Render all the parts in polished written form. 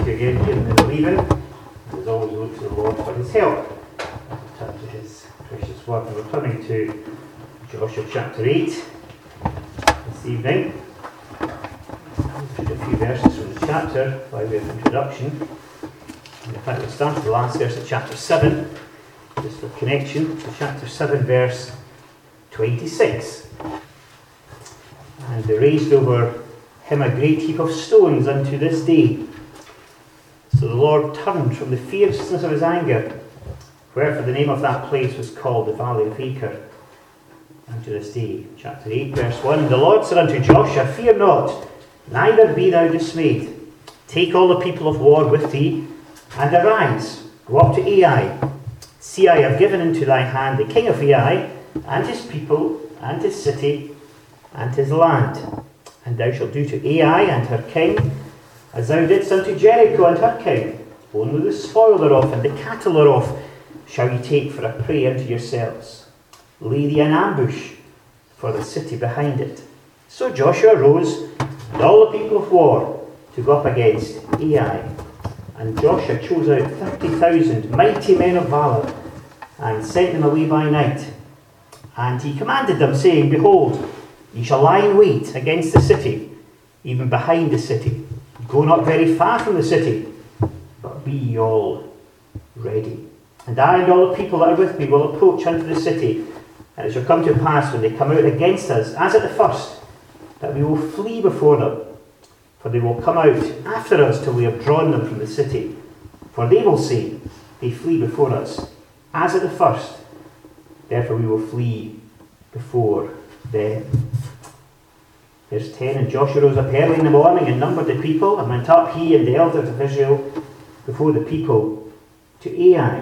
you again here in the Believing. As always, we look to the Lord for his help. As we turn to his precious word. And we're turning to Joshua chapter 8 this evening. I'll read a few verses from the chapter by way of introduction. And in fact, we'll start with the last verse of chapter 7, just for connection. So chapter 7, verse 26. And they raised over him a great heap of stones unto this day. So the Lord turned from the fierceness of his anger, wherefore the name of that place was called the Valley of Acre, unto this day. Chapter 8, verse 1. The Lord said unto Joshua, Fear not, neither be thou dismayed. Take all the people of war with thee, and arise, go up to Ai. See, I have given into thy hand the king of Ai, and his people, and his city, and his land. And thou shalt do to Ai and her king as thou didst unto Jericho and her king. Only the spoil thereof and the cattle thereof shall ye take for a prey unto yourselves. Lay thee an ambush for the city behind it. So Joshua rose, and all the people of war, to go up against Ai. And Joshua chose out 30,000 mighty men of valour, and sent them away by night. And he commanded them, saying, Behold, ye shall lie in wait against the city, even behind the city. Go not very far from the city, but be ye all ready. And I and all the people that are with me will approach unto the city. And it shall come to pass, when they come out against us, as at the first, that we will flee before them. For they will come out after us till we have drawn them from the city. For they will say, They flee before us, as at the first. Therefore we will flee before them. Verse 10. And Joshua rose up early in the morning and numbered the people, and went up, he and the elders of Israel, before the people to Ai.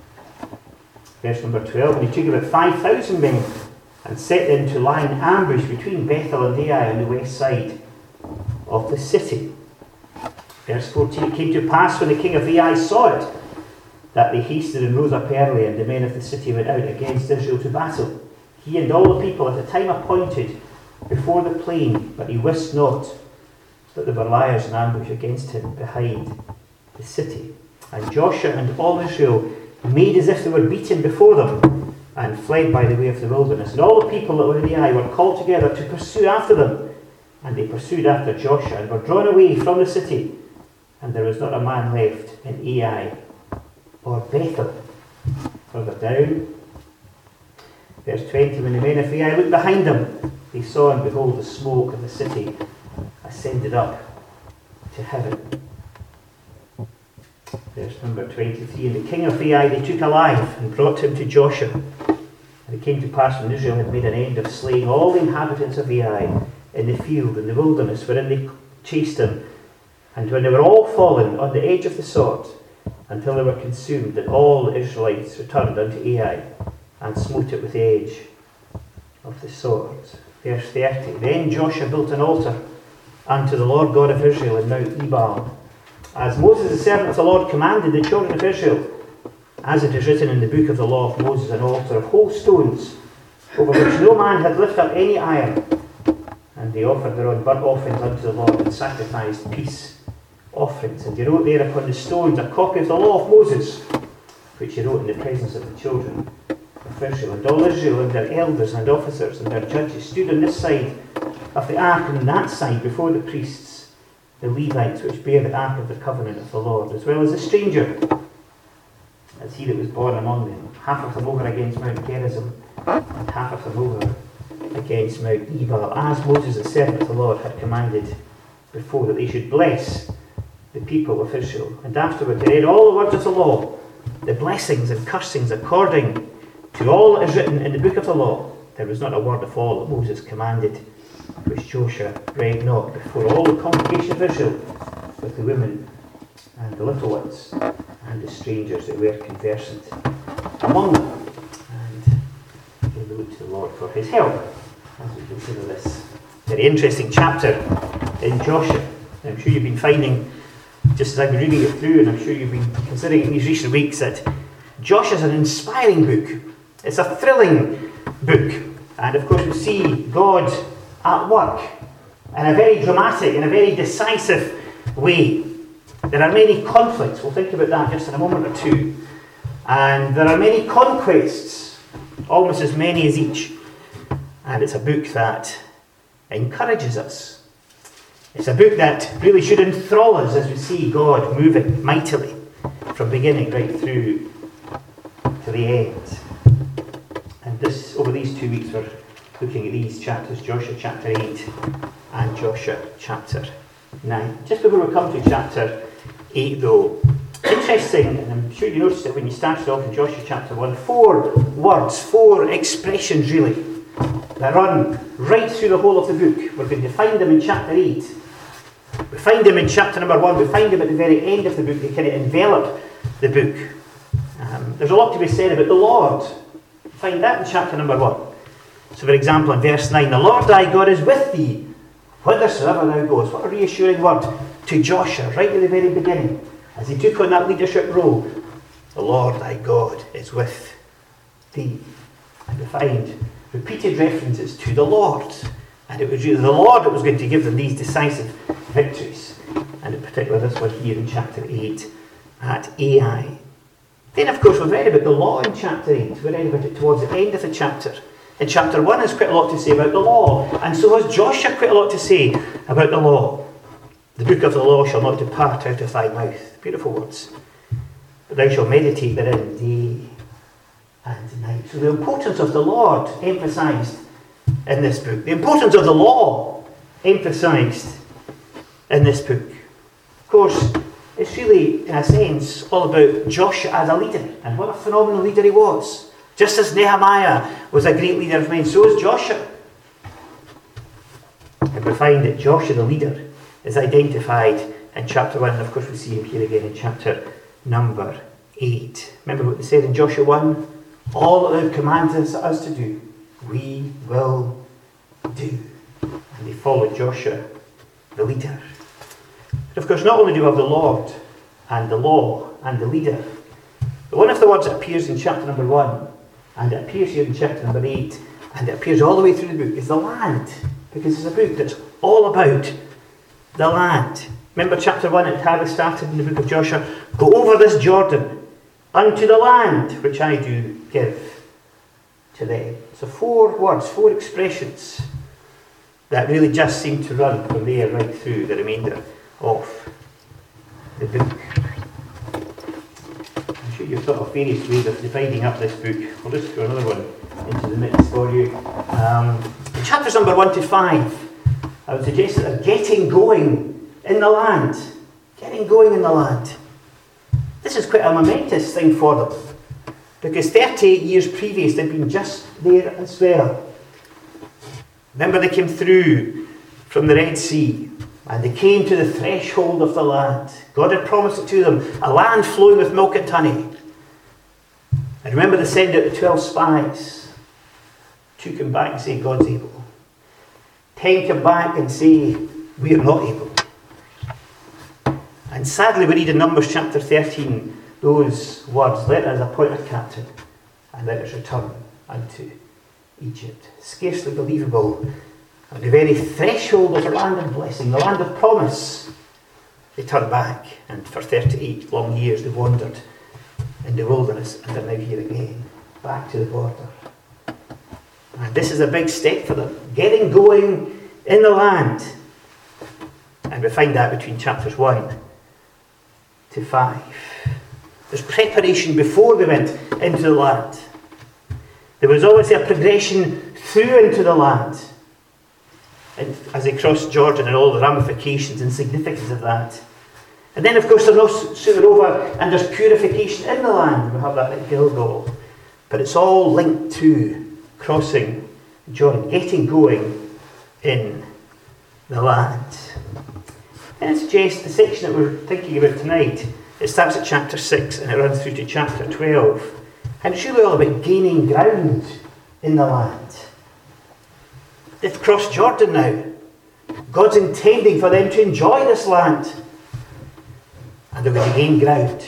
Verse number 12. And he took about 5,000 men, and set them to lie in ambush between Bethel and Ai on the west side of the city. Verse 14. It came to pass, when the king of Ai saw it, that they hasted and rose up early, and the men of the city went out against Israel to battle, he and all the people, at the time appointed, before the plain. But he wist not that there were liers in ambush against him behind the city. And Joshua and all Israel made as if they were beaten before them, and fled by the way of the wilderness. And all the people that were in Ai were called together to pursue after them. And they pursued after Joshua, and were drawn away from the city. And there was not a man left in Ai or Bethel. Further down, verse 20. When the men of Ai looked behind them, they saw, and behold, the smoke of the city ascended up to heaven. Verse number 23. And the king of Ai they took alive, and brought him to Joshua. And it came to pass, when Israel had made an end of slaying all the inhabitants of Ai in the field, in the wilderness, wherein they chased them, and when they were all fallen on the edge of the sword, until they were consumed, that all the Israelites returned unto Ai, and smote it with the edge of the sword. Verse 30. Then Joshua built an altar unto the Lord God of Israel in Mount Ebal, as Moses the servant of the Lord commanded the children of Israel, as it is written in the book of the law of Moses, an altar of whole stones, over which no man had lifted up any iron. And they offered their own burnt offerings unto the Lord, and sacrificed peace offerings. And he wrote there upon the stones a copy of the law of Moses, which he wrote in the presence of the children of Israel. And all Israel and their elders and officers and their judges stood on this side of the ark, and on that side before the priests, the Levites, which bear the ark of the covenant of the Lord, as well as the stranger, as he that was born among them. Half of them over against Mount Gerizim, and half of them over against Mount Ebal, as Moses the servant of the Lord had commanded before, that they should bless the people of Israel. And afterward they read all the words of the law, the blessings and cursings according to all that is written in the book of the law. There was not a word of all that Moses commanded which Joshua read not before all the congregation of Israel, with the women and the little ones and the strangers that were conversant among them. And we look to the Lord for his help as we consider this very interesting chapter in Joshua. I'm sure you've been finding, just as I've been reading it through, and I'm sure you've been considering in these recent weeks, that Joshua is an inspiring book. It's a thrilling book. And of course we see God at work in a very dramatic and a very decisive way. There are many conflicts. We'll think about that just in a moment or two. And there are many conquests, almost as many as each. And it's a book that encourages us. It's a book that really should enthrall us as we see God moving mightily from beginning right through to the end. And over these 2 weeks we're looking at these chapters, Joshua chapter 8 and Joshua chapter 9. Just before we come to chapter 8 though, interesting, and I'm sure you noticed it when you started off in Joshua chapter 1, 4 words, 4 expressions really, that run right through the whole of the book. We're going to find them in chapter 8. We find them in chapter number 1. We find them at the very end of the book. They kind of envelop the book. There's a lot to be said about the Lord. We find that in chapter number 1. So for example, in verse 9, the Lord thy God is with thee, whithersoever thou goest. What a reassuring word to Joshua, right at the very beginning. As he took on that leadership role, the Lord thy God is with thee. And we find repeated references to the Lord. And it was really the Lord that was going to give them these decisive victories. And in particular this one here in chapter 8 at Ai. Then of course we've read about the law in chapter 8. We read about it towards the end of the chapter. In chapter 1 there's quite a lot to say about the law. And so has Joshua quite a lot to say about the law. The book of the law shall not depart out of thy mouth. Beautiful words. But thou shalt meditate therein day and night. So the importance of the Lord emphasised in this book. The importance of the law emphasised in this book. Of course, it's really, in a sense, all about Joshua as a leader. And what a phenomenal leader he was. Just as Nehemiah was a great leader of men, so is Joshua. And we find that Joshua, the leader, is identified in chapter 1. And of course we see him here again in chapter number 8. Remember what they said in Joshua 1? All that thou commandest us to do, we will do. And they followed Joshua, the leader. But of course, not only do we have the Lord and the law and the leader, but one of the words that appears in chapter number 1, and it appears here in chapter number 8, and it appears all the way through the book, is the land. Because it's a book that's all about the land. Remember chapter 1, it had started in the book of Joshua, go over this Jordan unto the land which I do give to them. So 4 words, 4 expressions that really just seem to run from there right through the remainder of the book. I'm sure you've thought of various ways of dividing up this book. We'll just throw another one into the mix for you. Chapters number 1 to 5, I would suggest that they're getting going in the land. Getting going in the land. This is quite a momentous thing for them. Because 38 years previous, they'd been just there as well. Remember, they came through from the Red Sea, and they came to the threshold of the land. God had promised it to them, a land flowing with milk and honey. And remember, they sent out the 12 spies. 2 come back and say, God's able. 10 come back and say, we are not able. And sadly, we read in Numbers chapter 13, those words, let us appoint a captain, and let us return unto Egypt. Scarcely believable. On the very threshold of the land of blessing, the land of promise, they turned back, and for 38 long years they wandered in the wilderness, and they're now here again, back to the border. And this is a big step for them, getting going in the land. And we find that between chapters 1 to 5. There's preparation before they went into the land. There was always a progression through into the land. And as they crossed Jordan and all the ramifications and significance of that. And then of course they're no sooner over and there's purification in the land. We have that at Gilgal. But it's all linked to crossing Jordan, getting going in the land. And I suggest the section that we're thinking about tonight, it starts at chapter 6 and it runs through to chapter 12. And it's really all about gaining ground in the land. They've crossed Jordan now. God's intending for them to enjoy this land. And they're going to gain ground.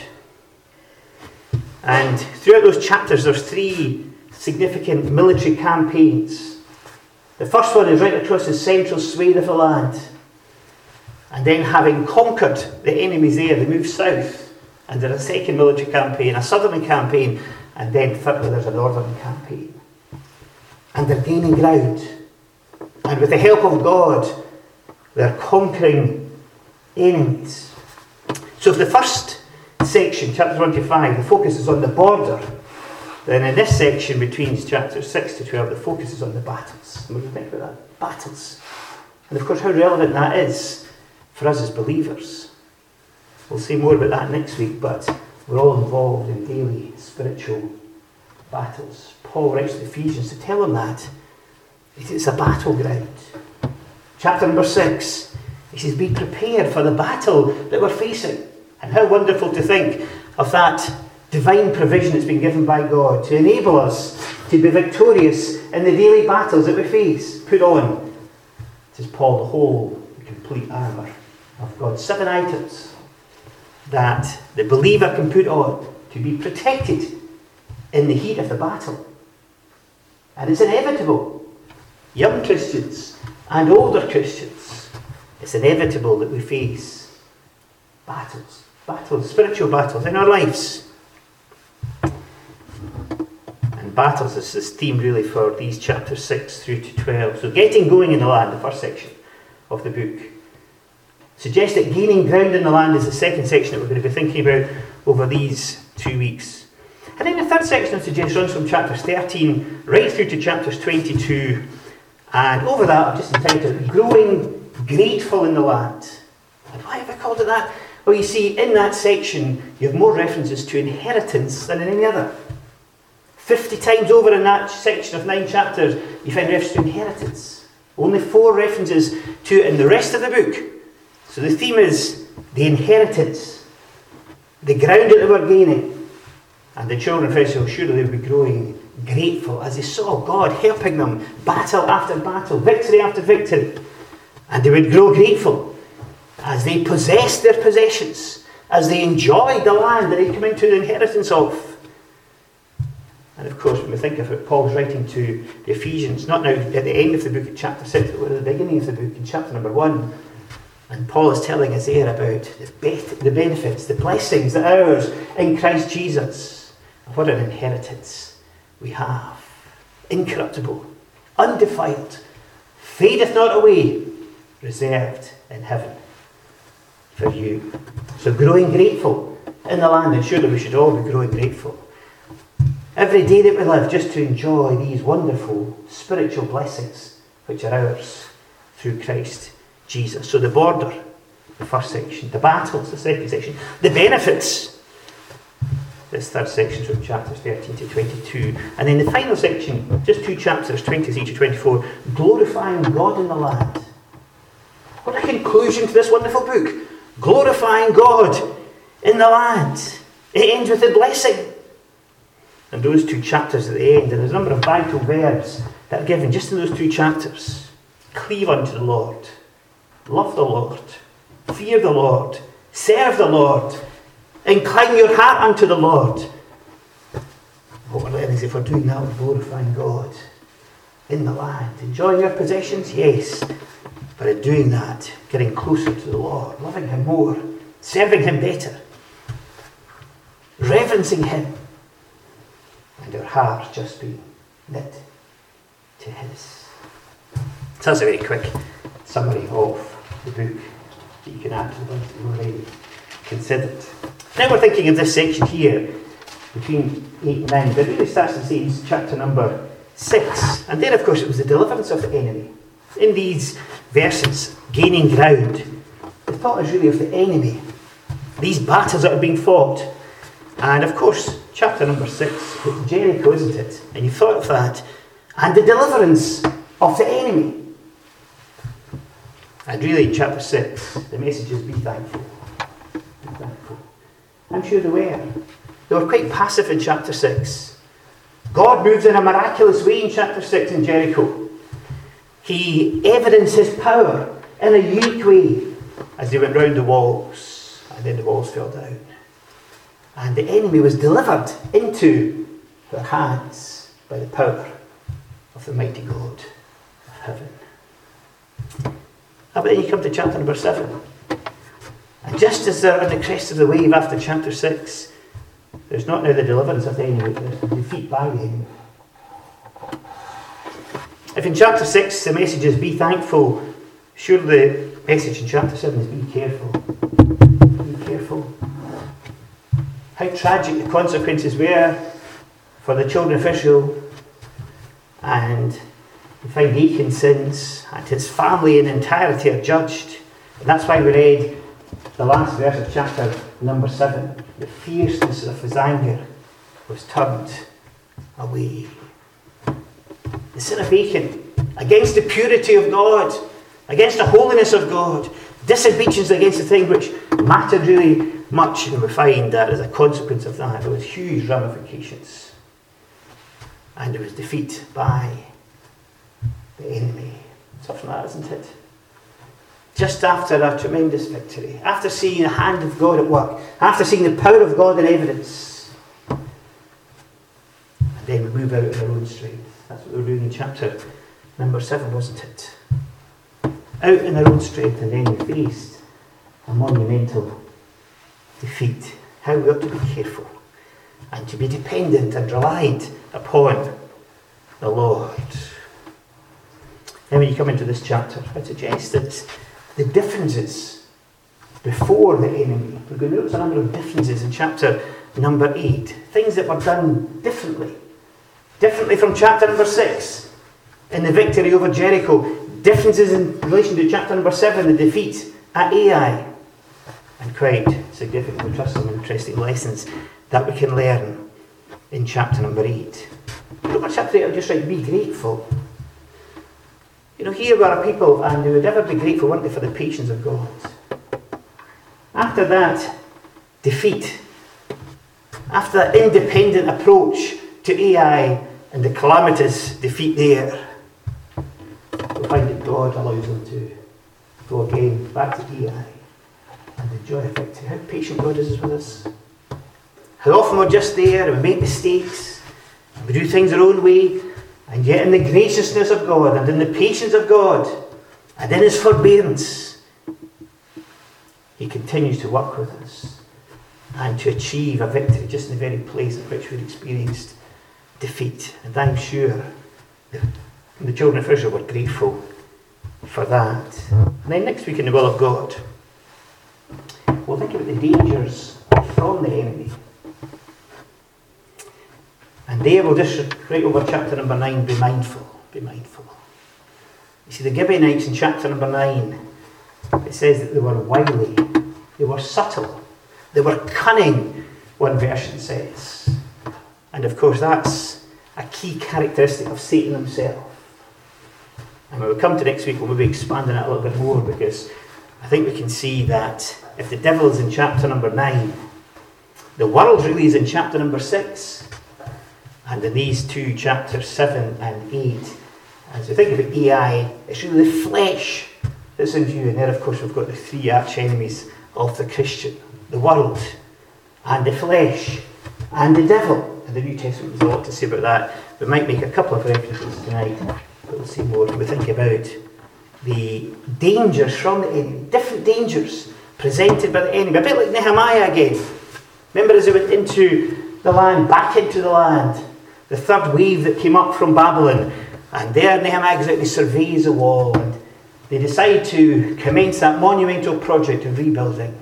And throughout those chapters there's 3 significant military campaigns. The first one is right across the central swathe of the land. And then, having conquered the enemies there, they move south. And there's a second military campaign, a southern campaign, and then thirdly there's a northern campaign. And they're gaining ground. And with the help of God, they're conquering enemies. So if the first section, chapters 1 to 5, the focus is on the border, then in this section between chapters 6 to 12, the focus is on the battles. And what do you think about that? Battles. And of course, how relevant that is for us as believers. We'll see more about that next week, but we're all involved in daily spiritual battles. Paul writes to the Ephesians to tell them that. It's a battleground. Chapter number 6, he says, be prepared for the battle that we're facing. And how wonderful to think of that divine provision that's been given by God to enable us to be victorious in the daily battles that we face. Put on, says Paul, the whole complete armour of God. 7 items that the believer can put on to be protected in the heat of the battle. And it's inevitable. Young Christians and older Christians, it's inevitable that we face battles, spiritual battles in our lives. And battles is this theme really for these chapters 6 through to 12. So getting going in the land, the first section of the book. Suggest that gaining ground in the land is the second section that we're going to be thinking about over these 2 weeks. And then the third section of suggestions runs from chapters 13 right through to chapters 22. And over that I've just entitled Growing Grateful in the Land. And why have I called it that? Well, you see, in that section you have more references to inheritance than in any other. 50 times over in that section of 9 chapters you find reference to inheritance. Only 4 references to it in the rest of the book. So the theme is the inheritance, the ground that they were gaining. And the children of Israel, surely they would be growing grateful as they saw God helping them battle after battle, victory after victory. And they would grow grateful as they possessed their possessions, as they enjoyed the land that they'd come into the inheritance of. And of course, when we think of it, Paul's writing to the Ephesians, not now at the end of the book at chapter 6, but at the beginning of the book in chapter number 1. And Paul is telling us there about the benefits, the blessings that are ours in Christ Jesus. What an inheritance we have. Incorruptible, undefiled, fadeth not away, reserved in heaven for you. So growing grateful in the land, and surely we should all be growing grateful every day that we live, just to enjoy these wonderful spiritual blessings which are ours through Christ Jesus. So the border, the first section, the battles, the second section, the benefits, this third section from chapters 13 to 22, and then the final section, just 2 chapters, 23 to 24, glorifying God in the land. What a conclusion to this wonderful book. Glorifying God in the land. It ends with a blessing. And those 2 chapters at the end, and there's a number of vital verbs that are given just in those 2 chapters. Cleave unto the Lord. Love the Lord, fear the Lord, serve the Lord, incline your heart unto the Lord. What we're learning is if we're doing that, we're glorifying God in the land. Enjoying your possessions, yes, but in doing that, getting closer to the Lord, loving Him more, serving Him better, reverencing Him, and our hearts just being knit to His. So that's a very quick summary of the book that you can add to the ones that we've already considered. Now we're thinking of this section here between 8 and 9, but it really starts to say in chapter number 6. And there, of course, it was the deliverance of the enemy. In these verses, gaining ground, the thought is really of the enemy, these battles that are being fought. And of course, chapter number 6, it's Jericho, isn't it? And you thought of that. And the deliverance of the enemy. And really, in chapter 6, the message is be thankful. Be thankful. I'm sure they were. They were quite passive in chapter 6. God moves in a miraculous way in chapter 6 in Jericho. He evidenced His power in a unique way as they went round the walls. And then the walls fell down. And the enemy was delivered into their hands by the power of the mighty God of heaven. But then you come to chapter number 7. And just as they're on the crest of the wave after chapter 6, there's not now the deliverance of the enemy, there's the defeat by the enemy. If in chapter 6 the message is be thankful, surely the message in chapter 7 is be careful. Be careful. How tragic the consequences were for the children of Israel, and we find Achan's sins and his family in entirety are judged. And that's why we read the last verse of chapter number 7. The fierceness of his anger was turned away. The sin of Achan against the purity of God, against the holiness of God, disobedience against the thing which mattered really much, and we find that as a consequence of that there was huge ramifications, and there was defeat by the enemy. Tough from that, isn't it? Just after a tremendous victory, after seeing the hand of God at work, after seeing the power of God in evidence, and then we move out in our own strength. That's what we were doing in chapter number 7, wasn't it? Out in our own strength, and then we faced a monumental defeat. How we ought to be careful and to be dependent and reliant upon the Lord. Then when you come into this chapter, I suggest that the differences before the enemy, we're going to notice a number of differences in chapter number 8. Things that were done differently from chapter number 6 in the victory over Jericho. Differences in relation to chapter number 7, the defeat at Ai. And quite significant, we trust some interesting lessons that we can learn in chapter number 8. Look at chapter 8, I'll just write, be grateful. You know, here were a people, and they would ever be grateful, weren't they, for the patience of God. After that defeat, after that independent approach to Ai and the calamitous defeat there, we find that God allows them to go again back to Ai and enjoy a victory. How patient God is with us. How often we're just there and we make mistakes and we do things our own way, and yet in the graciousness of God and in the patience of God and in his forbearance, he continues to work with us and to achieve a victory just in the very place in which we've experienced defeat. And I'm sure the children of Israel were grateful for that. And then next week in the will of God, we'll think about the dangers from the enemy. And there we'll just, right over chapter number 9, be mindful. Be mindful. You see, the Gibeonites in chapter number 9, it says that they were wily, they were subtle, they were cunning, one version says. And of course that's a key characteristic of Satan himself. And when we come to next week, we'll maybe expand on it a little bit more, because I think we can see that if the devil is in chapter number 9, the world really is in chapter number 6. And in these two chapters, 7 and 8, as we think about Ai, it's really the flesh that's in view. And there, of course, we've got the three arch enemies of the Christian: the world, and the flesh, and the devil. And the New Testament has a lot to say about that. We might make a couple of references tonight, but we'll see more when we think about the dangers from the enemy, different dangers presented by the enemy. A bit like Nehemiah again. Remember, as they went into the land, back into the land, the third wave that came up from Babylon, and there Nehemiah goes out and he surveys the wall, and they decide to commence that monumental project of rebuilding.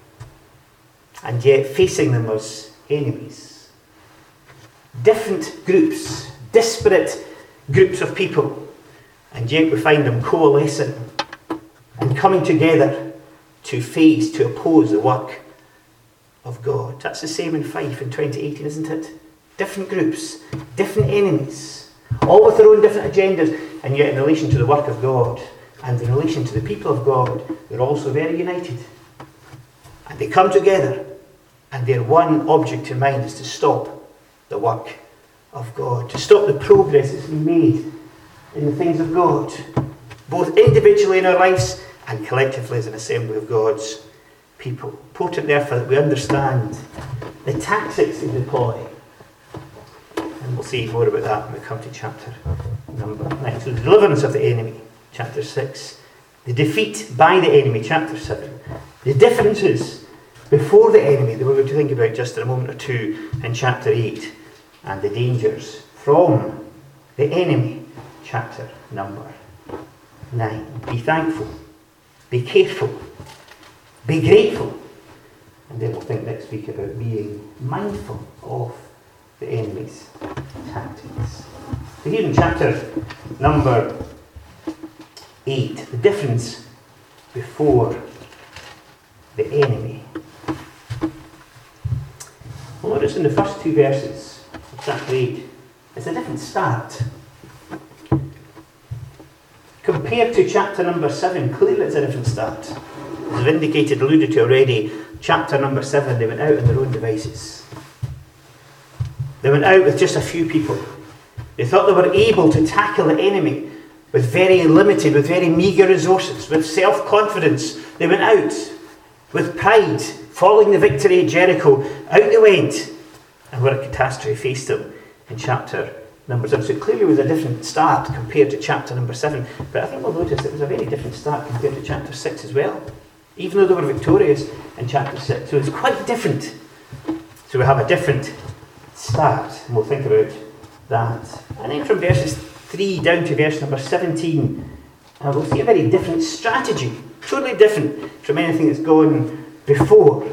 And yet facing them was enemies. Different groups, disparate groups of people, and yet we find them coalescing and coming together to face, to oppose the work of God. That's the same in Fife in 2018, isn't it? Different groups, different enemies, all with their own different agendas, and yet in relation to the work of God and in relation to the people of God, they're also very united. And they come together, and their one object in mind is to stop the work of God, to stop the progress that's been made in the things of God, both individually in our lives and collectively as an assembly of God's people. Important, therefore, that we understand the tactics they deploy. And we'll see more about that when we come to chapter number 9. So the deliverance of the enemy, chapter 6. The defeat by the enemy, chapter 7. The differences before the enemy that we're going to think about just in a moment or two in chapter 8, and the dangers from the enemy, chapter number 9. Be thankful, be careful, be grateful, and then we'll think next week about being mindful of the enemy's tactics. So here in chapter number 8, the difference before the enemy. Well, notice in the first two verses of chapter 8, it's a different start. Compared to chapter number 7, clearly it's a different start. As I've indicated, alluded to already, chapter number 7, they went out on their own devices. They went out with just a few people. They thought they were able to tackle the enemy with very limited, with very meagre resources, with self-confidence. They went out with pride, following the victory at Jericho. Out they went, and what a catastrophe faced them in chapter number 7. So it clearly was a different start compared to chapter number 7. But I think we'll notice it was a very different start compared to chapter 6 as well. Even though they were victorious in chapter 6. So it's quite different. So we have a different start, and we'll think about that. And then from verses 3 down to verse number 17, we'll see a very different strategy. Totally different from anything that's gone before.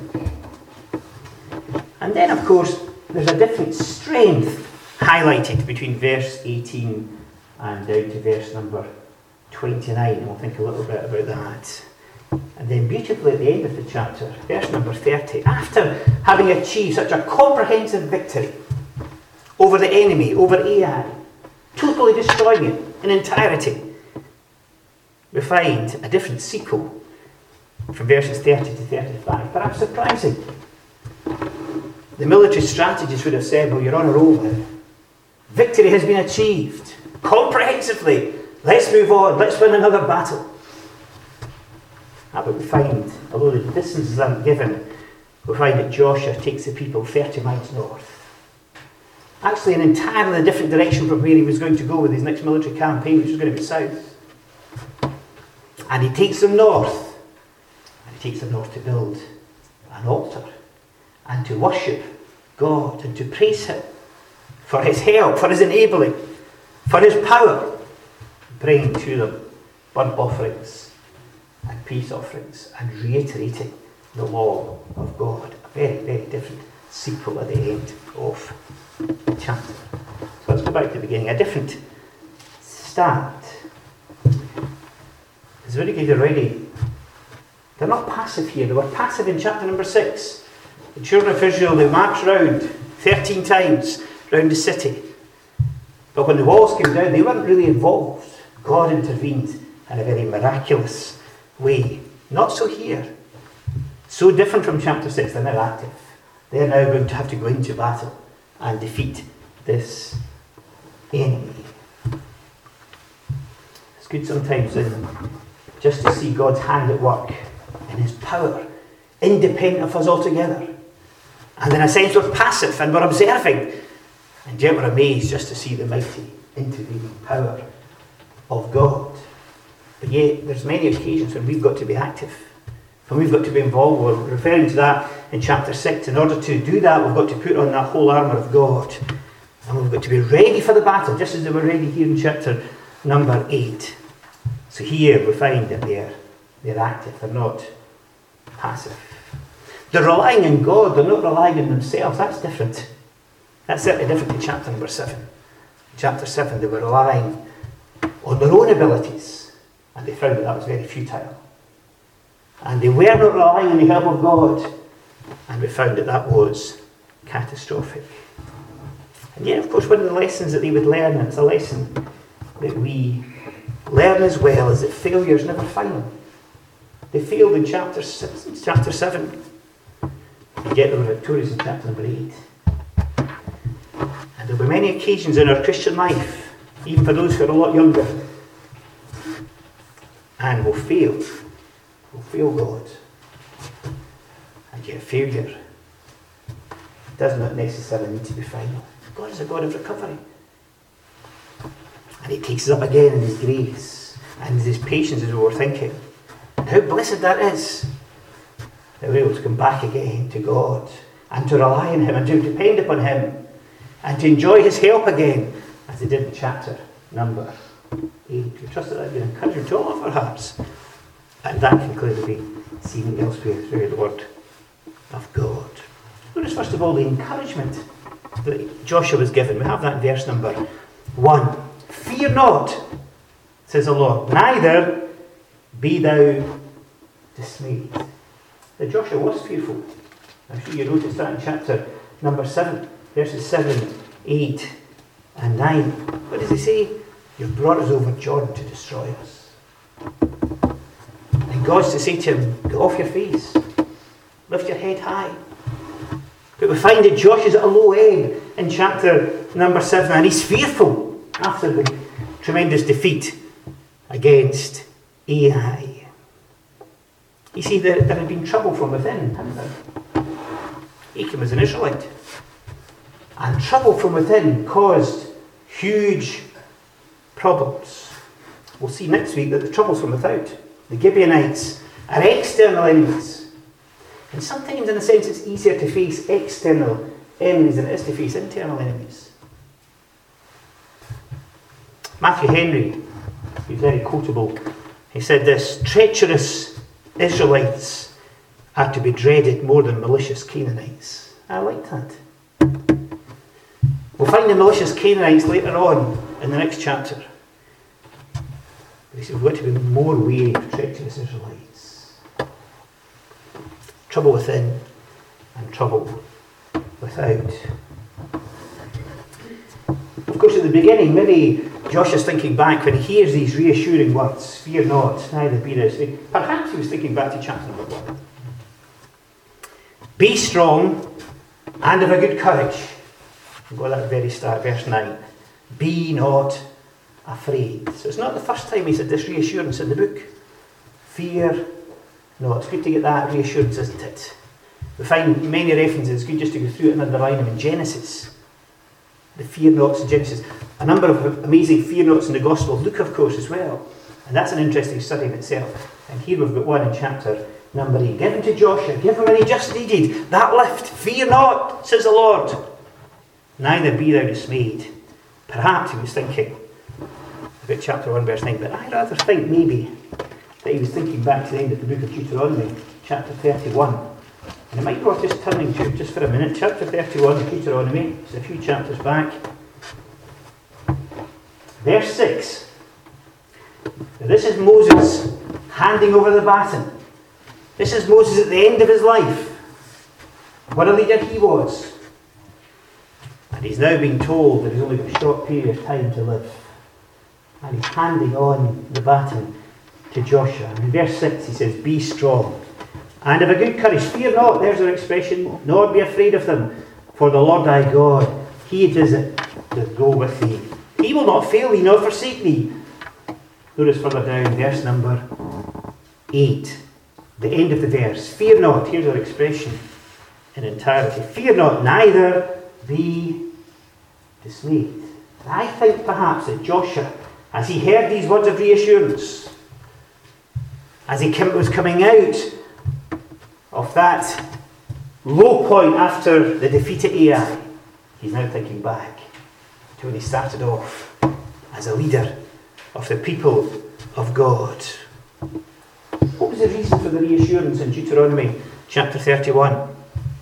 And then, of course, there's a different strength highlighted between verse 18 and down to verse number 29. We'll think a little bit about that. And then beautifully at the end of the chapter, verse number 30, after having achieved such a comprehensive victory over the enemy, over Ai, totally destroying it in entirety, we find a different sequel from verses 30 to 35, perhaps surprising. The military strategists would have said, well, you're on a roll now. Victory has been achieved comprehensively. Let's move on. Let's win another battle. But we find, although the distances aren't given, we find that Joshua takes the people 30 miles north. Actually, an entirely different direction from where he was going to go with his next military campaign, which was going to be south. And he takes them north. And he takes them north to build an altar and to worship God and to praise Him for His help, for His enabling, for His power, bringing to them burnt offerings and peace offerings and reiterating the law of God. A very, very different sequel at the end of the chapter. So let's go back to the beginning. A different start. As we indicated already, they're not passive here. They were passive in chapter number 6. The children of Israel, they marched round 13 times round the city. But when the walls came down, they weren't really involved. God intervened in a very miraculous way. Not so here. So different from chapter 6, they're now active. They're now going to have to go into battle and defeat this enemy. It's good sometimes just to see God's hand at work in His power, independent of us altogether. And in a sense we're passive and we're observing, and yet we're amazed just to see the mighty intervening power of God. But yet there's many occasions when we've got to be active, when we've got to be involved. We're referring to that in chapter 6. In order to do that, we've got to put on that whole armour of God, and we've got to be ready for the battle, just as they were ready here in chapter number 8. So here we find that they're active, they're not passive. They're relying on God, they're not relying on themselves. That's different. That's certainly different to chapter number 7. In chapter 7 they were relying on their own abilities, and they found that was very futile. And they were not relying on the help of God, and we found that was catastrophic. And yet, of course, one of the lessons that they would learn, and it's a lesson that we learn as well, is that failure is never final. They failed in chapter 7, and yet they were victorious in chapter number 8. And there will be many occasions in our Christian life, even for those who are a lot younger, and will fail God. And yet failure does not necessarily need to be final. God is a God of recovery. And He takes us up again in His grace and His patience, as we were thinking. And how blessed that is. They were able to come back again to God and to rely on him and to depend upon him and to enjoy his help again, as they did in chapter number 8. We trust that that would be an encouragement to all of our hearts. And that can clearly be seen elsewhere through the word of God. Notice first of all the encouragement that Joshua was given. We have that in verse number 1. Fear not, says the Lord, neither be thou dismayed. Now Joshua was fearful. I'm sure you noticed that in chapter number 7, verses 7, 8 and 9. What does he say? You've brought us over Jordan to destroy us. And God's to say to him, get off your face. Lift your head high. But we find that Joshua's at a low ebb in chapter number 7, and he's fearful after the tremendous defeat against Ai. You see, there had been trouble from within, hadn't there? Achan was an Israelite. And trouble from within caused huge problems. We'll see next week that the troubles from without, the Gibeonites, are external enemies. And sometimes, in a sense, it's easier to face external enemies than it is to face internal enemies. Matthew Henry, who's very quotable, he said this: treacherous Israelites are to be dreaded more than malicious Canaanites. I like that. We'll find the malicious Canaanites later on in the next chapter. But he said we've got to be more wary of treacherous Israelites. Trouble within and trouble without. Of course, at the beginning, maybe Joshua's thinking back when he hears these reassuring words, fear not, neither be thou dismayed. Perhaps he was thinking back to chapter number 1. Be strong and of a good courage. We've got that at the very start, verse 9. Be not afraid. So it's not the first time he said this reassurance in the book. Fear not. It's good to get that reassurance, isn't it? We find many references. It's good just to go through it and underline them in Genesis. The fear nots in Genesis. A number of amazing fear nots in the Gospel of Luke, of course, as well. And that's an interesting study in itself. And here we've got one in chapter number 8. Give him to Joshua. Give him when he just needed that lift. Fear not, says the Lord. Neither be thou dismayed. Perhaps he was thinking about chapter 1, verse 9. But I rather think maybe that he was thinking back to the end of the book of Deuteronomy, chapter 31. And it might be worth just turning to just for a minute. Chapter 31 of Deuteronomy, it's a few chapters back. Verse 6. Now this is Moses handing over the baton. This is Moses at the end of his life. What a leader he was. And he's now being told that he's only got a short period of time to live. And he's handing on the baton to Joshua. And in verse 6 he says, be strong and of a good courage. Fear not, there's our expression, nor be afraid of them. For the Lord thy God, he it is that go with thee. He will not fail thee, nor forsake thee. Notice further down, verse number 8. The end of the verse. Fear not, here's our expression in entirety. Fear not, neither be dismayed. I think perhaps that Joshua, as he heard these words of reassurance, as he was coming out of that low point after the defeat at Ai, he's now thinking back to when he started off as a leader of the people of God. What was the reason for the reassurance in Deuteronomy chapter 31?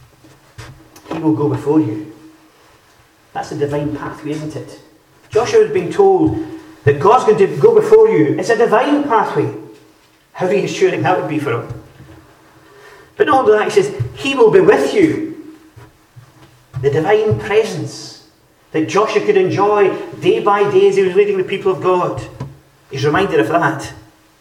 He will go before you. That's a divine pathway, isn't it? Joshua was being told that God's going to go before you. It's a divine pathway. How reassuring that would be for him. But not only that, he says, he will be with you. The divine presence that Joshua could enjoy day by day as he was leading the people of God. He's reminded of that.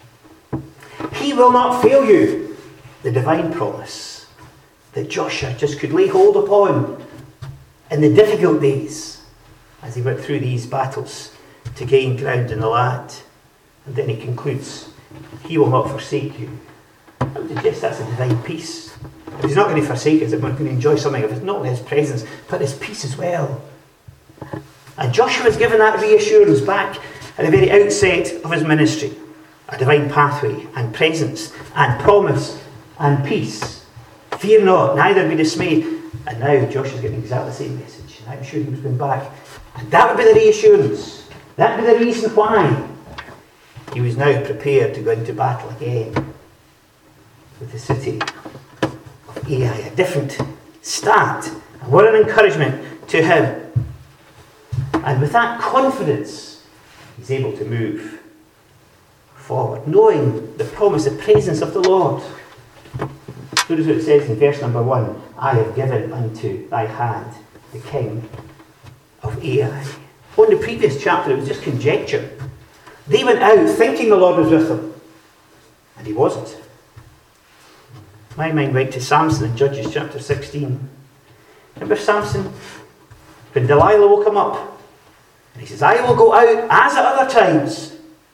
He will not fail you. The divine promise that Joshua just could lay hold upon in the difficult days as he went through these battles to gain ground in the land. And then he concludes, he will not forsake you. I would suggest that's a divine peace. If he's not going to forsake us, if we're going to enjoy something of it, not only his presence, but his peace as well. And Joshua was given that reassurance back at the very outset of his ministry. A divine pathway and presence and promise and peace. Fear not, neither be dismayed. And now Joshua's getting exactly the same message. And I'm sure he was going back. And that would be the reassurance. That would be the reason why he was now prepared to go into battle again with the city of Ai. A different start. And what an encouragement to him. And with that confidence, he's able to move forward, knowing the promise, the presence of the Lord. Notice what it says in verse number 1. I have given unto thy hand the king of Ai. On the previous chapter, it was just conjecture. They went out thinking the Lord was with them, and he wasn't. My mind went to Samson in Judges chapter 16. Remember Samson? When Delilah woke him up, and he says, I will go out as at other times.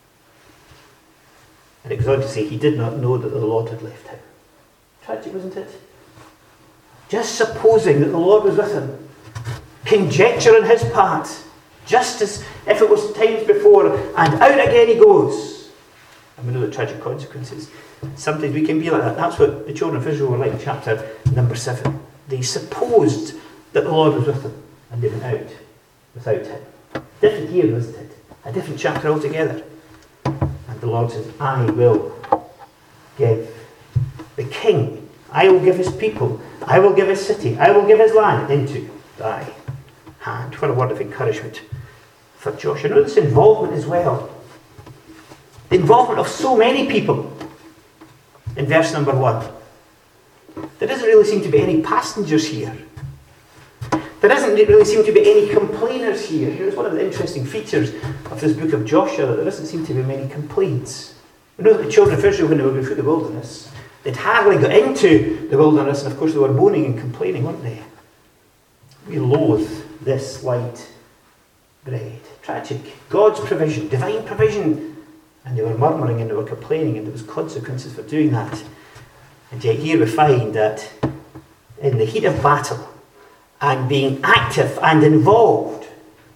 And it goes on to say he did not know that the Lord had left him. Tragic, wasn't it? Just supposing that the Lord was with him. Conjecture on his part. Just as if it was times before. And out again he goes. And we know the tragic consequences. Sometimes we can be like that. That's what the children of Israel were like in chapter number 7. They supposed that the Lord was with them. And they went out without him. Different here, wasn't it? A different chapter altogether. And the Lord says, I will give the king, I will give his people, I will give his city, I will give his land into thy hand. What a word of encouragement for Joshua. Notice involvement as well. The involvement of so many people in verse number 1. There doesn't really seem to be any passengers here. There doesn't really seem to be any complainers here. Here's one of the interesting features of this book of Joshua, that there doesn't seem to be many complaints. We know that the children of Israel, when they were going through the wilderness, they'd hardly got into the wilderness, and of course they were moaning and complaining, weren't they? We loathe this light bread. Tragic. God's provision, divine provision. And they were murmuring and they were complaining, and there was consequences for doing that. And yet here we find that in the heat of battle, and being active and involved,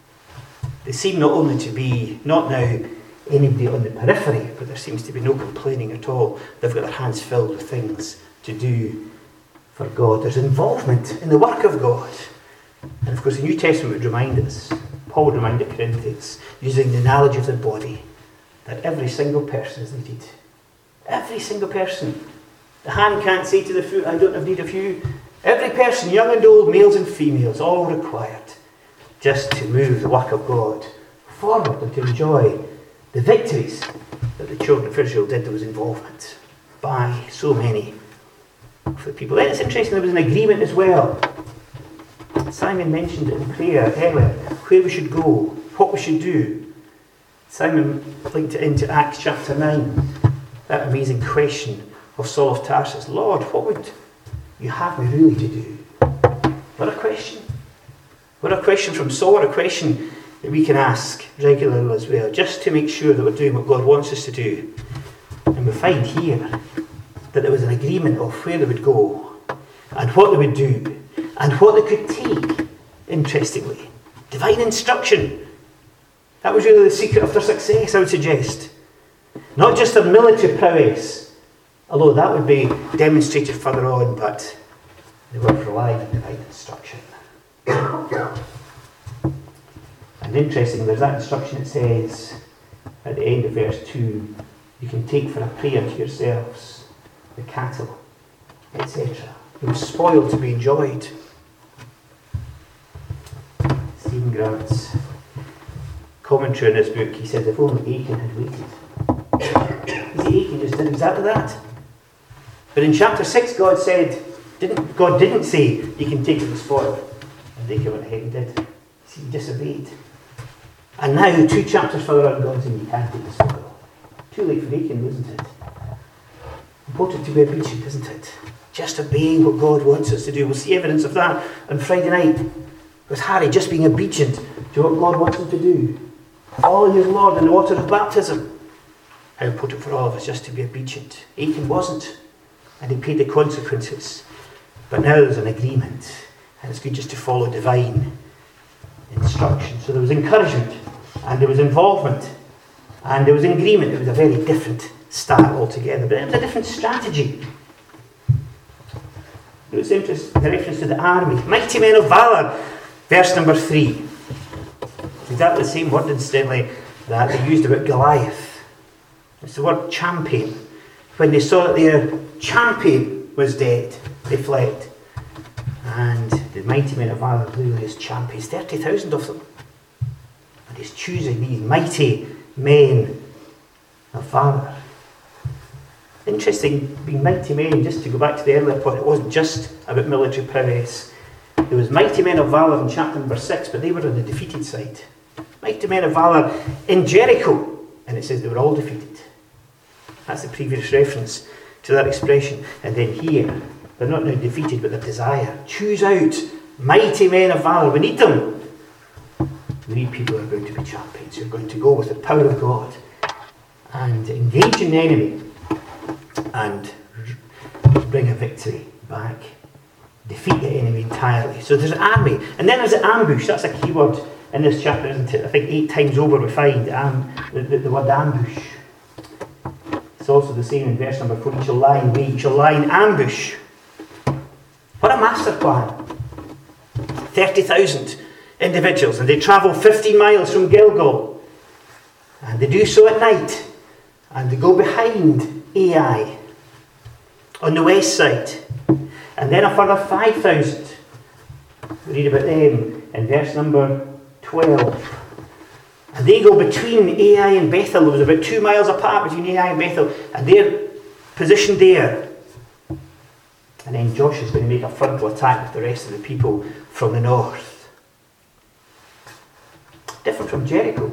they seem not only to be, not now anybody on the periphery, but there seems to be no complaining at all. They've got their hands filled with things to do for God. There's involvement in the work of God. And of course the New Testament would remind us, Paul would remind the Corinthians, using the analogy of the body, that every single person is needed. Every single person. The hand can't say to the foot, I don't have need of you. Every person, young and old, males and females, all required just to move the work of God forward and to enjoy the victories that the children of Israel did. There was involvement by so many of the people. Then it's interesting, there was an agreement as well. Simon mentioned it in prayer earlier, where we should go, what we should do. Simon linked it into Acts chapter 9, that amazing question of Saul of Tarsus. Lord, what would you have me really to do? What a question. What a question from Saul, what a question that we can ask regularly as well, just to make sure that we're doing what God wants us to do. And we find here that there was an agreement of where they would go, and what they would do, and what they could take, interestingly. Divine instruction. That was really the secret of their success, I would suggest. Not just their military prowess, although that would be demonstrated further on, but they were relying on divine instruction. And interesting, there's that instruction that says, at the end of verse 2, you can take for a prey unto yourselves the cattle, etc. It was spoiled to be enjoyed. Stephen Grant's commentary on this book, he says, if only Achan had waited. You see, Achan just did exactly that. But in chapter 6, God didn't say, you can take it as spoil. And Achan went ahead and did. See, he disobeyed. And now, 2 chapters further on, God saying, you can't take the spoil. Too late for Achan, isn't it? Important to be obedient, isn't it? Just obeying what God wants us to do. We'll see evidence of that on Friday night, with Harry just being obedient to what God wants him to do. Following his Lord in the water of baptism. How important for all of us just to be obedient. Achan wasn't, and he paid the consequences. But now there's an agreement, and it's good just to follow divine instruction. So there was encouragement, and there was involvement, and there was agreement. It was a very different start altogether, but it was a different strategy. It's interesting, the reference to the army. Mighty men of valour, verse number 3. Exactly the same word, incidentally, that they used about Goliath. It's the word champion. When they saw that their champion was dead, they fled. And the mighty men of valour blew his champions, 30,000 of them. And he's choosing these mighty men of valour. Interesting, being mighty men, just to go back to the earlier point, it wasn't just about military prowess. There was mighty men of valour in chapter number 6, but they were on the defeated side. Mighty men of valour in Jericho, and it says they were all defeated. That's the previous reference to that expression. And then here, they're not now defeated, but their desire. Choose out mighty men of valour. We need them. We need people who are going to be champions, who are going to go with the power of God and engage in the enemy and bring a victory back. Defeat the enemy entirely. So there's an army. And then there's an ambush. That's a key word in this chapter, isn't it? I think 8 times over we find the word ambush. It's also the same in verse number 4. You shall lie in wait, you shall lie in ambush. What a master plan. 30,000 individuals, and they travel 15 miles from Gilgal. And they do so at night. And they go behind Ai on the west side. And then a further 5,000. We read about them in verse number 12. And they go between Ai and Bethel. It was about 2 miles apart between Ai and Bethel. And they're positioned there. And then Joshua's going to make a frontal attack with the rest of the people from the north. Different from Jericho.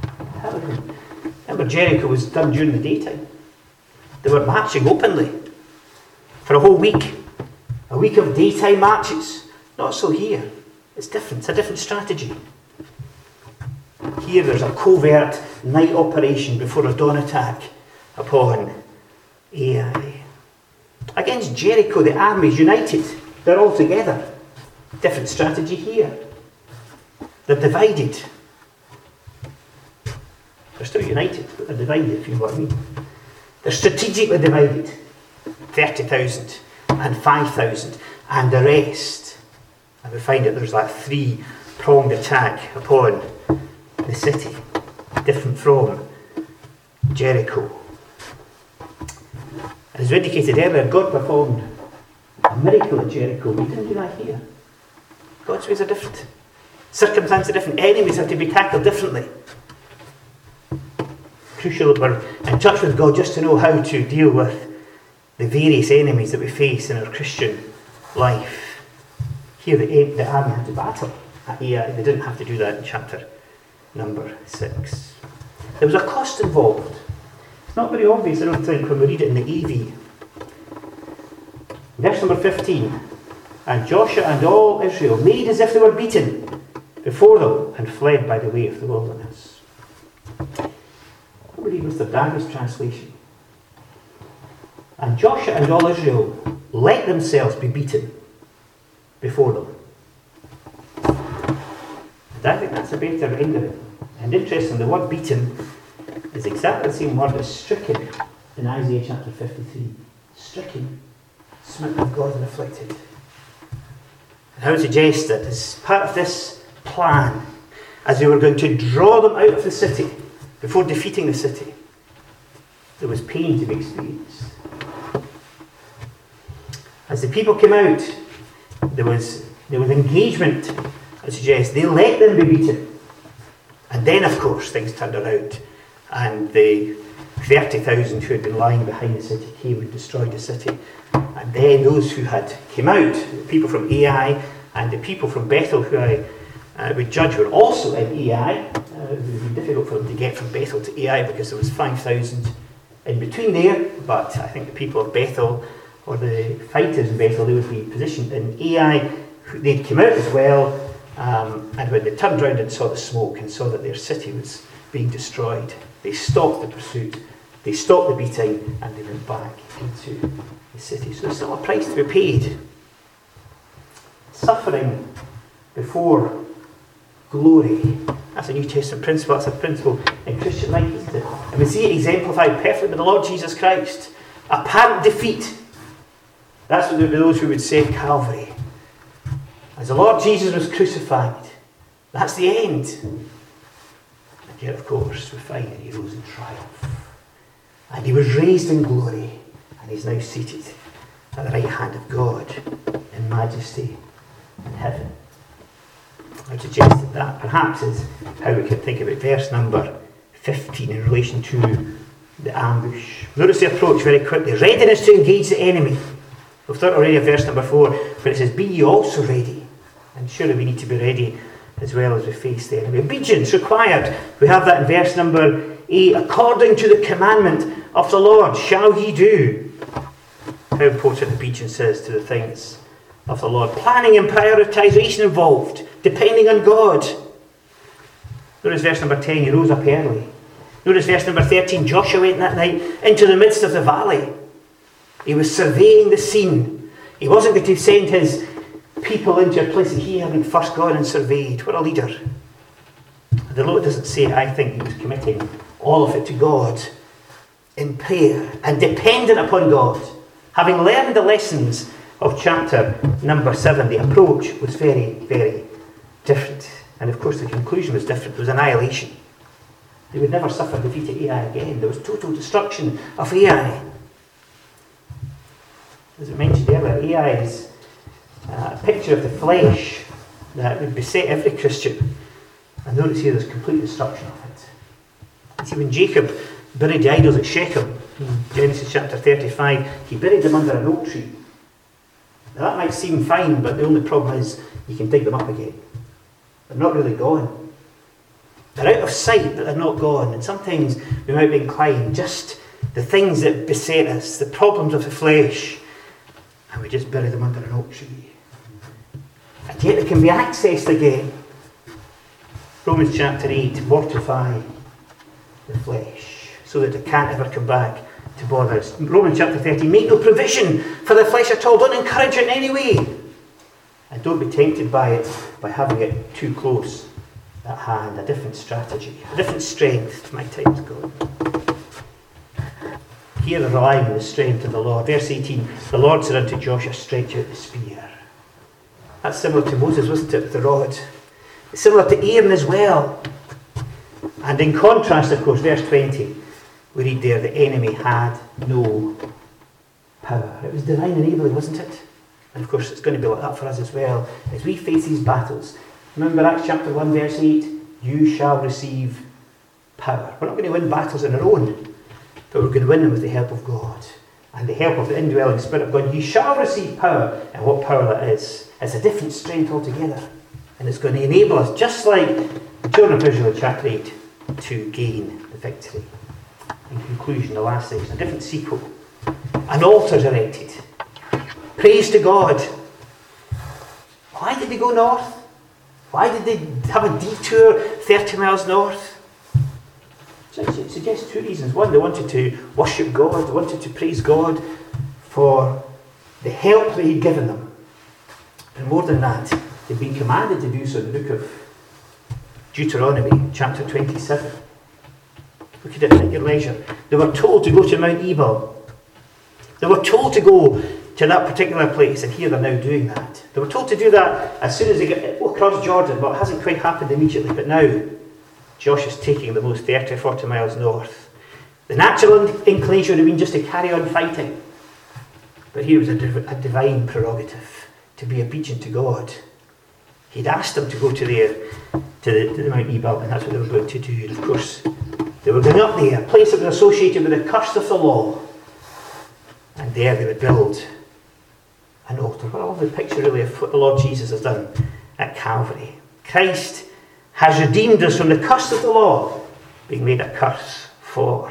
Remember, Jericho was done during the daytime. They were marching openly for a whole week. A week of daytime marches. Not so here. It's different. It's a different strategy. Here there's a covert night operation before a dawn attack upon Ai. Against Jericho, the armies united. They're all together. Different strategy here. They're divided. They're still united, but they're divided, if you know what I mean. They're strategically divided. 30,000 and 5,000 and the rest. And we find that there's that 3-pronged attack upon the city, different from Jericho. As we indicated earlier, God performed a miracle at Jericho. We didn't do that here. God's ways are different. Circumstances are different. Enemies have to be tackled differently. Crucial that we're in touch with God just to know how to deal with the various enemies that we face in our Christian life. Here the army had to battle at Ai. They didn't have to do that in chapter number 6. There was a cost involved. It's not very obvious, I don't think, when we read it in the EV. Verse number 15. And Joshua and all Israel made as if they were beaten before them and fled by the way of the wilderness. What we read was the Dagger's translation. And Joshua and all Israel let themselves be beaten before them. And I think that's a better rendering. And interesting, the word beaten is exactly the same word as stricken in Isaiah chapter 53. Stricken, smitten of God and afflicted. And I would suggest that as part of this plan, as they were going to draw them out of the city before defeating the city, there was pain to be experienced. As the people came out, there was engagement. I suggest they let them be beaten. And then, of course, things turned around. And the 30,000 who had been lying behind the city came and destroyed the city. And then those who had came out, the people from Ai and the people from Bethel, who I would judge were also in Ai. It would be difficult for them to get from Bethel to Ai because there was 5,000 in between there. But I think the people of Bethel, or the fighters in Bethel, they would be positioned in Ai. They'd come out as well, and when they turned around and saw the smoke and saw that their city was being destroyed, they stopped the pursuit, they stopped the beating, and they went back into the city. So there's still a price to be paid. Suffering before glory. That's a New Testament principle. That's a principle in Christian life, isn't it? And we see it exemplified perfectly by the Lord Jesus Christ. Apparent defeat That's what those who would say at Calvary. As the Lord Jesus was crucified, that's the end. And yet, of course, we find that he rose in triumph. And he was raised in glory. And he's now seated at the right hand of God in majesty in heaven. I suggested that perhaps is how we could think about verse number 15 in relation to the ambush. Notice the approach very quickly. Readiness to engage the enemy. We've thought already of verse number 4, where it says, be ye also ready. And surely we need to be ready as well as we face the enemy. Obedience required. We have that in verse number 8. According to the commandment of the Lord shall ye do. How important obedience is to the things of the Lord. Planning and prioritisation involved. Depending on God. Notice verse number 10. He rose up early. Notice verse number 13. Joshua went that night into the midst of the valley. He was surveying the scene. He wasn't going to send his people into a place that he hadn't first gone and surveyed. What a leader. The Lord doesn't say it. I think he was committing all of it to God in prayer and dependent upon God. Having learned the lessons of chapter number 7, the approach was very, very different. And of course the conclusion was different. There was annihilation. They would never suffer defeat at Ai again. There was total destruction of Ai. As I mentioned earlier, Ai is a picture of the flesh that would beset every Christian. And notice here there's complete destruction of it. You see, when Jacob buried the idols at Shechem, in Genesis chapter 35, he buried them under an oak tree. Now that might seem fine, but the only problem is you can dig them up again. They're not really gone. They're out of sight, but they're not gone. And sometimes we might be inclined, just the things that beset us, the problems of the flesh, and we just bury them under an oak tree. And yet they can be accessed again. Romans chapter 8, mortify the flesh, so that it can't ever come back to bother us. Romans chapter 13, make no provision for the flesh at all. Don't encourage it in any way. And don't be tempted by it, by having it too close at hand. A different strategy, a different strength. My time's gone. Here they're relying on the strength of the Lord. Verse 18, the Lord said unto Joshua, stretch out the spear. That's similar to Moses, wasn't it, with the rod? It's similar to Aaron as well. And in contrast, of course, verse 20, we read there, the enemy had no power. It was divine enabling, wasn't it? And of course, it's going to be like that for us as well. As we face these battles, remember Acts chapter 1, verse 8, you shall receive power. We're not going to win battles on our own, but we're going to win them with the help of God. And the help of the indwelling Spirit of God. You shall receive power. And what power that is, it's a different strength altogether. And it's going to enable us, just like the children of Israel in chapter 8, to gain the victory. In conclusion, the last section, a different sequel. An altar's erected. Praise to God. Why did they go north? Why did they have a detour 30 miles north? So it suggests two reasons. One, they wanted to worship God. They wanted to praise God for the help that he'd given them. And more than that, they'd been commanded to do so in the book of Deuteronomy, chapter 27. Look at it at your leisure. They were told to go to Mount Ebal. They were told to go to that particular place, and here they're now doing that. They were told to do that as soon as they get across Jordan, but it hasn't quite happened immediately. But now, Joshua's taking them those 30 or 40 miles north. The natural inclination would have been just to carry on fighting. But here was a divine prerogative, to be obedient to God. He'd asked them to go to the Mount Ebal, and that's what they were going to do. And of course, they were going up there, a place that was associated with the curse of the law. And there they would build an altar. What a lovely picture, really, of what the Lord Jesus has done at Calvary. Christ has redeemed us from the curse of the law, being made a curse for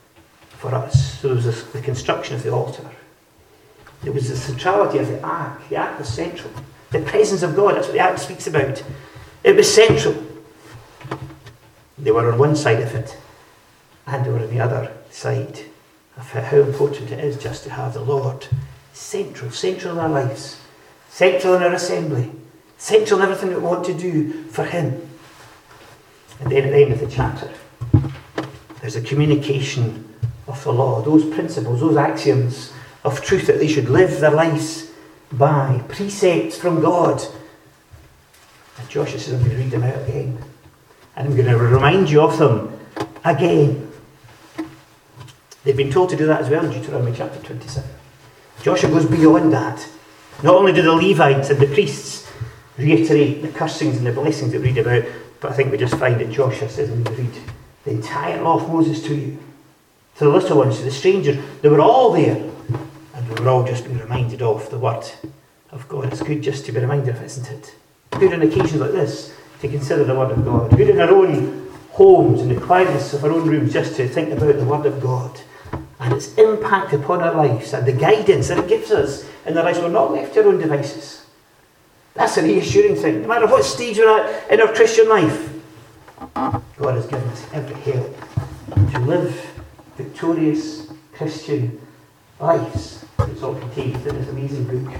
us. So there was the construction of the altar. There was the centrality of the ark. The ark was central. The presence of God, that's what the ark speaks about. It was central. They were on one side of it, and they were on the other side of how important it is just to have the Lord central in our lives, central in our assembly, central in everything that we want to do for him. And then at the end of the chapter, there's a communication of the law, those principles, those axioms of truth that they should live their lives by, precepts from God. And Joshua says, I'm going to read them out again. And I'm going to remind you of them again. They've been told to do that as well in Deuteronomy chapter 27. Joshua goes beyond that. Not only do the Levites and the priests reiterate the cursings and the blessings that we read about, but I think we just find that Joshua says, I'm going to read the entire law of Moses to you. To the little ones, to the strangers, they were all there. And we were all just being reminded of the word of God. It's good just to be reminded of it, isn't it? Good on occasions like this to consider the word of God. Good in our own homes and the quietness of our own rooms just to think about the word of God and its impact upon our lives and the guidance that it gives us in our lives. We're not left to our own devices. That's a reassuring thing. No matter what stage we're at in our Christian life, God has given us every help to live victorious Christian lives. It's all contained in this amazing book.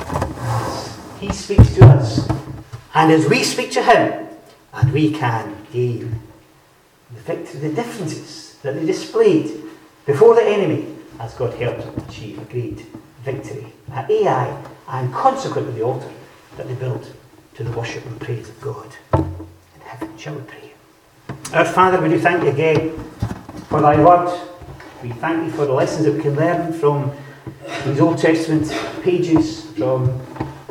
As He speaks to us, and as we speak to Him, and we can gain the victory, the differences that they displayed before the enemy, as God helps them achieve a great victory at Ai, and consequently the altar that they built to the worship and praise of God in heaven. Shall we pray? Our Father, we do thank you again for thy word. We thank you for the lessons that we can learn from these Old Testament pages, from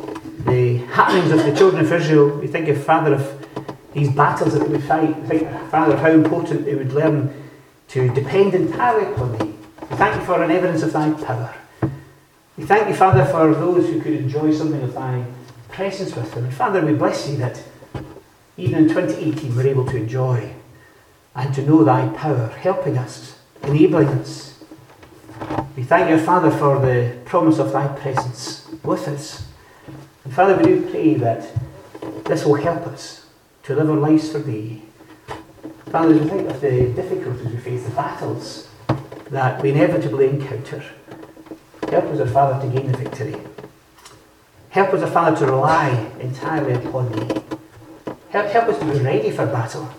the happenings of the children of Israel. We think of, Father, of these battles that we would fight. We think, Father, of how important they would learn to depend entirely upon thee. We thank you for an evidence of thy power. We thank you, Father, for those who could enjoy something of thy presence with them. And Father, we bless you that even in 2018 we're able to enjoy and to know thy power, helping us, enabling us. We thank you, Father, for the promise of thy presence with us. And Father, we do pray that this will help us to live our lives for thee. Father, as we think of the difficulties we face, the battles that we inevitably encounter, help us, our Father, to gain the victory. Help us, our Father, to rely entirely upon thee. Help us to be ready for battle.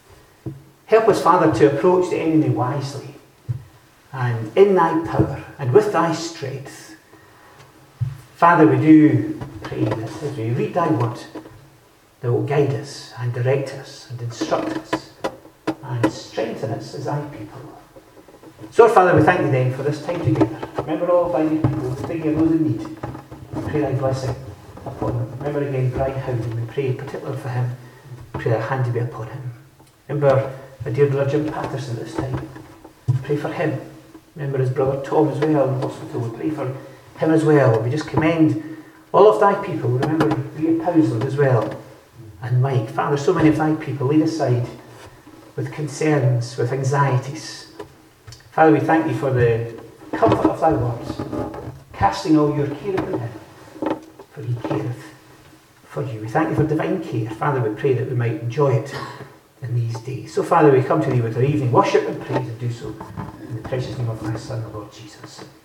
Help us, Father, to approach the enemy wisely and in thy power and with thy strength. Father, we do pray that as we read thy word, that will guide us and direct us and instruct us and strengthen us as thy people. So, Father, we thank thee then for this time together. Remember all of thy people, think of those in need. We pray thy blessing upon them. Remember again Brian Howden, we pray particularly for him. We pray thy hand to be upon him. Remember my dear brother Jim Patterson this time. Pray for him. Remember his brother Tom as well in the hospital. We pray for him as well. We just commend all of thy people. Remember Ria Powsland as well. And Mike. Father, so many of thy people laid aside with concerns, with anxieties. Father, we thank thee for the comfort of thy words, casting all your care upon him, for he careth for you. We thank you for divine care. Father, we pray that we might enjoy it in these days. So, Father, we come to thee with our evening worship and praise, and do so in the precious name of thy Son, the Lord Jesus.